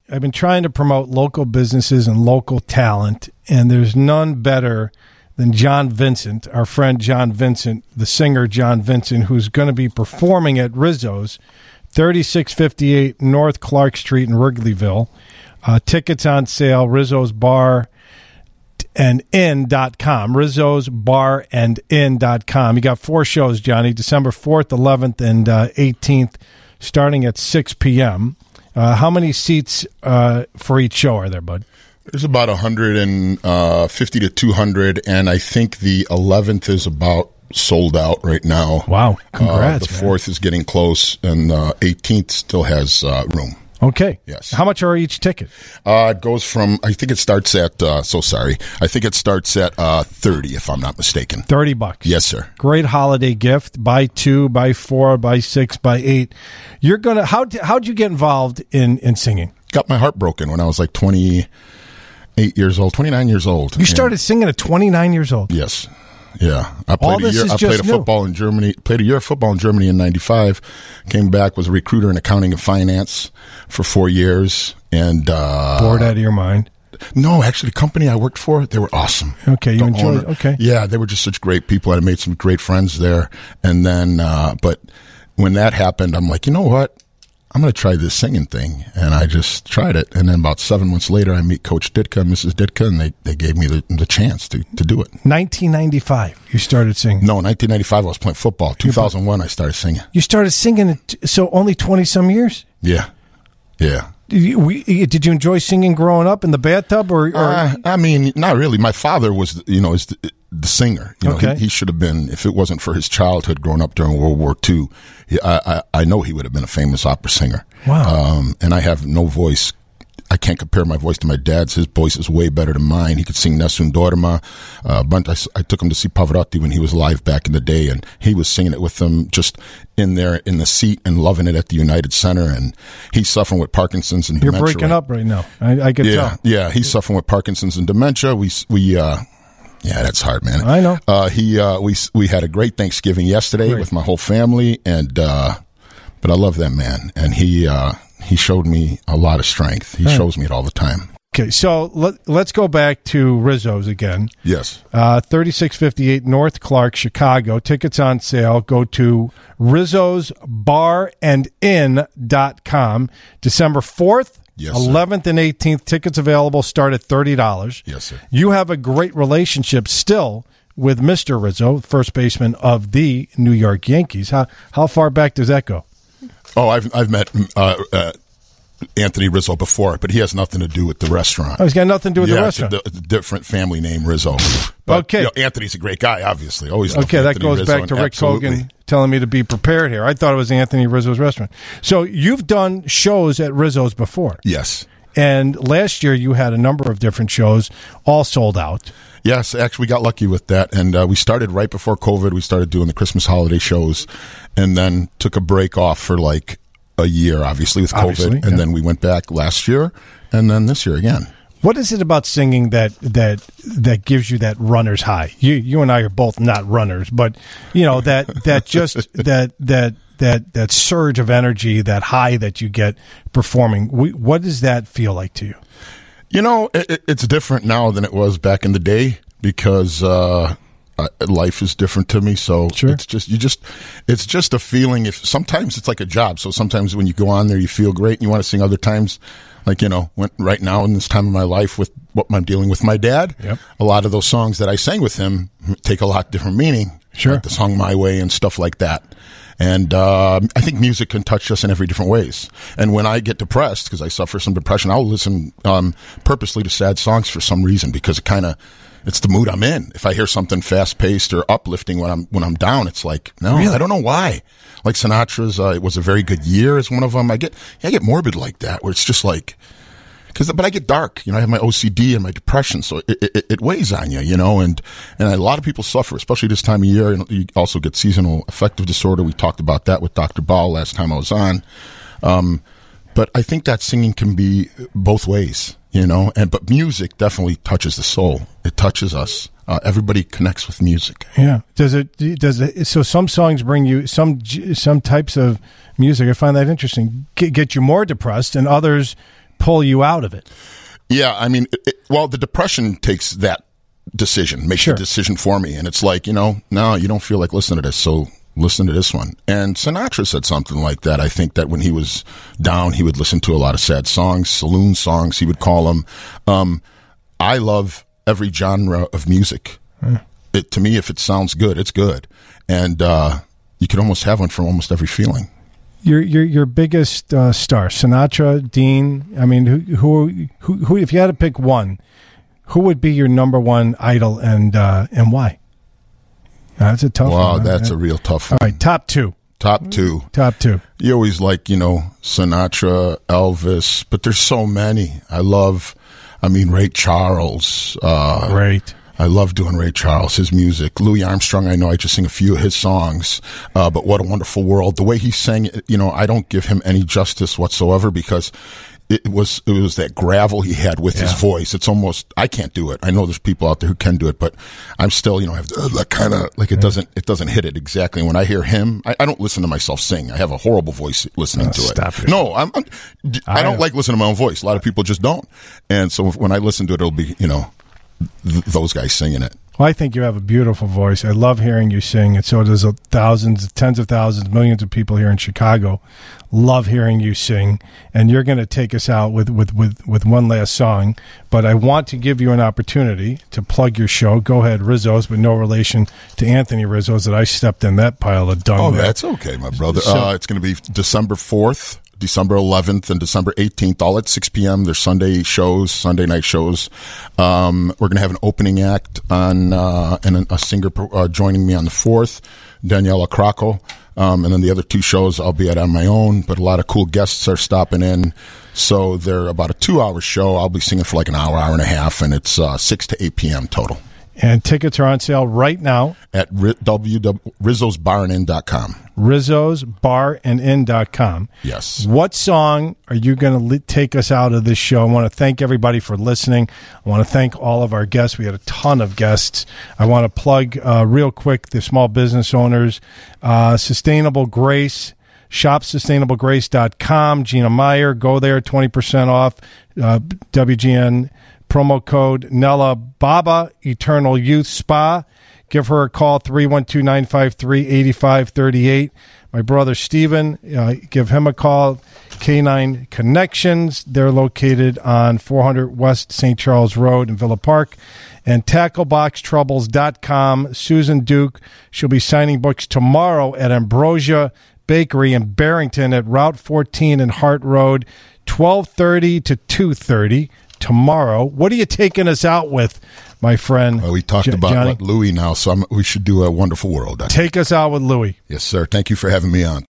I've been trying to promote local businesses and local talent, and there's none better than John Vincent, our friend John Vincent, the singer John Vincent, who's going to be performing at Rizzo's, 3658 North Clark Street in Wrigleyville. Tickets on sale, Rizzo's Bar and Inn.com, Rizzo's Bar and Inn.com. You got 4 shows, Johnny, December 4th, 11th, and 18th, starting at 6 p.m. How many seats for each show are there, bud? There's about 150 to 200, and I think the 11th is about sold out right now. Wow, congrats. The 4th is getting close, and the 18th still has room. Okay. Yes. How much are each ticket? It goes from, I think it starts at, I think it starts at 30, if I'm not mistaken. $30. Yes, sir. Great holiday gift. Buy 2, buy 4, buy 6, buy 8. You're going to, how'd you get involved in singing? Got my heart broken when I was like 29 years old. You started singing at 29 years old? Yes. Yeah. I played a year football in Germany in 95, came back, was a recruiter in accounting and finance for 4 years. And bored out of your mind? No, actually, the company I worked for, they were awesome. Okay, you enjoyed it? Okay. Yeah, they were just such great people. I made some great friends there. And then, but when that happened, I'm like, you know what? I'm going to try this singing thing. And I just tried it. And then about 7 months later, I meet Coach Ditka and Mrs. Ditka, and they gave me the chance to do it. 1995, you started singing? No, 1995, I was playing football. 2001, I started singing. You started singing, so only 20-some years? Yeah. Yeah. Did you enjoy singing growing up in the bathtub? Or? I mean, not really. My father was, is the singer. He should have been, if it wasn't for his childhood growing up during World War II, I know he would have been a famous opera singer. Wow. And I have no voice. I can't compare my voice to my dad's. His voice is way better than mine. He could sing Nessun Dorma. I took him to see Pavarotti when he was alive back in the day, and he was singing it with them just in there in the seat and loving it at the United Center. And he's suffering with Parkinson's and dementia. You're breaking up right now. I can tell. Yeah, he's suffering with Parkinson's and dementia. Yeah, that's hard, man. I know. We had a great Thanksgiving yesterday with my whole family, and but I love that man, and he showed me a lot of strength. He shows me it all the time. Okay, so let's go back to Rizzo's again. Yes. 3658 North Clark, Chicago. Tickets on sale. Go to Rizzo's Bar and Inn.com. December 4th, yes, 11th, and 18th. Tickets available start at $30. Yes, sir. You have a great relationship still with Mr. Rizzo, first baseman of the New York Yankees. How far back does that go? Oh, I've met Anthony Rizzo before, but he has nothing to do with the restaurant. Oh, he's got nothing to do with the restaurant. It's a different family name, Rizzo. But, okay. Anthony's a great guy, obviously. Always okay, that goes Rizzo, back to Rick Hogan telling me to be prepared here. I thought it was Anthony Rizzo's restaurant. So you've done shows at Rizzo's before. Yes. And last year you had a number of different shows, all sold out. Yes, actually we got lucky with that. And we started right before COVID. We started doing the Christmas holiday shows and then took a break off for like a year, obviously, with COVID. And then we went back last year and then this year again. What is it about singing that gives you that runner's high? You and I are both not runners, but that surge of energy, that high that you get performing. What does that feel like to you? It's different now than it was back in the day because life is different to me. So sure. It's just a feeling. If sometimes it's like a job. So sometimes when you go on there, you feel great and you want to sing. Other times, like, right now in this time of my life with what I'm dealing with my dad, yep. A lot of those songs that I sang with him take a lot different meaning. Sure. Like the song My Way and stuff like that. And I think music can touch us in every different ways. And when I get depressed, because I suffer some depression, I'll listen purposely to sad songs for some reason because it's the mood I'm in. If I hear something fast-paced or uplifting when I'm down, it's like, no, really? I don't know why. Like Sinatra's It Was a Very Good Year is one of them. I get morbid like that, where it's just like, but I get dark. I have my OCD and my depression, so it weighs on you, and a lot of people suffer, especially this time of year. You also get seasonal affective disorder. We talked about that with Dr. Ball last time I was on. But I think that singing can be both ways, but music definitely touches the soul. It touches us. Everybody connects with music. Yeah. Does it? So some songs bring you some types of music. I find that interesting. Get you more depressed, and others pull you out of it. Yeah, I mean, well, the depression takes that decision, makes Sure. the decision for me. And it's like, no, you don't feel like listening to this, so listen to this one. And Sinatra said something like that. I think that when he was down, he would listen to a lot of sad songs, saloon songs, he would call them. I love every genre of music. To me, if it sounds good, it's good. And you could almost have one from almost every feeling. Your biggest star, Sinatra, Dean. I mean, who? If you had to pick one, who would be your number one idol, and why? That's a tough one. Wow, that's a real tough one. All right, top two. Top two. You always like, Sinatra, Elvis, but there's so many. Ray Charles. Great. I love doing Ray Charles, his music. Louis Armstrong, I know I just sing a few of his songs, but What a Wonderful World. The way he sang it, I don't give him any justice whatsoever because it was that gravel he had with his voice. It's almost, I can't do it. I know there's people out there who can do it, but I'm still, I have that kind of, like it doesn't hit it exactly. When I hear him, I don't listen to myself sing. I have a horrible voice listening to it. No, I don't like listening to my own voice. A lot of people just don't. And so when I listen to it, it'll be, those guys singing it. Well, I think you have a beautiful voice. I love hearing you sing, and so does thousands, tens of thousands, millions of people here in Chicago. Love hearing you sing, and you're going to take us out with one last song. But I want to give you an opportunity to plug your show. Go ahead, Rizzo's, but no relation to Anthony Rizzo's that I stepped in that pile of dung. Oh, that's okay, my brother. It's going to be December 4th. December 11th and December 18th, all at 6 p.m. There's Sunday night shows. We're going to have an opening act and a singer joining me on the 4th, Daniela Krakow. And then the other two shows I'll be at on my own, but a lot of cool guests are stopping in. So they're about a 2-hour show. I'll be singing for like an hour and a half, and it's 6 to 8 p.m. total. And tickets are on sale right now at RizzosBarandIn.com. RizzosBarandIn.com. Yes. What song are you going to take us out of this show? I want to thank everybody for listening. I want to thank all of our guests. We had a ton of guests. I want to plug real quick the small business owners. Sustainable Grace, shopsustainablegrace.com. Gina Meyer, go there, 20% off. WGN. Promo code Nella Baba, Eternal Youth Spa. Give her a call, 312-953-8538. My brother Steven, give him a call, K9 Connections. They're located on 400 West St. Charles Road in Villa Park. And TackleboxTroubles.com. Susan Duke, she'll be signing books tomorrow at Ambrosia Bakery in Barrington at Route 14 and Hart Road, 12:30 to 2:30. Tomorrow. What are you taking us out with, my friend? Well, we talked about Louis now, so we should do A Wonderful World. Take us out with Louis. Yes, sir. Thank you for having me on.